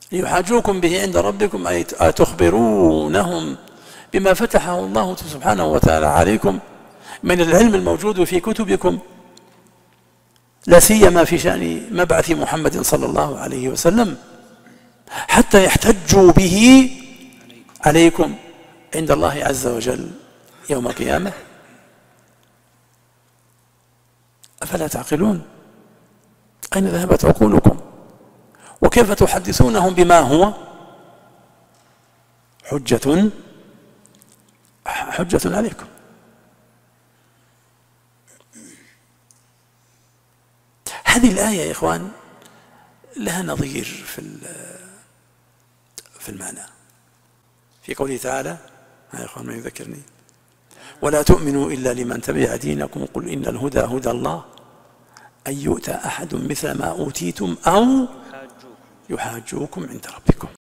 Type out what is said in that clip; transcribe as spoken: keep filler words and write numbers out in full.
ليحاجوكم به عند ربكم أي أتخبرونهم بما فتحه الله سبحانه وتعالى عليكم من العلم الموجود في كتبكم، لا سيما في شأن مبعث محمد صلى الله عليه وسلم، حتى يحتجوا به عليكم عند الله عز وجل يوم القيامة. أفلا تعقلون؟ أين ذهبت عقولكم؟ وكيف تحدثونهم بما هو حجة حجة عليكم؟ هذه الآية يا إخوان لها نظير في في المعنى في قوله تعالى، يا إخوان ما يذكرني، ولا تؤمنوا إلا لمن تبع دينكم قل إن الهدى هدى الله أن يؤتى أحد مثل ما أوتيتم أو يحاجوكم عند ربكم.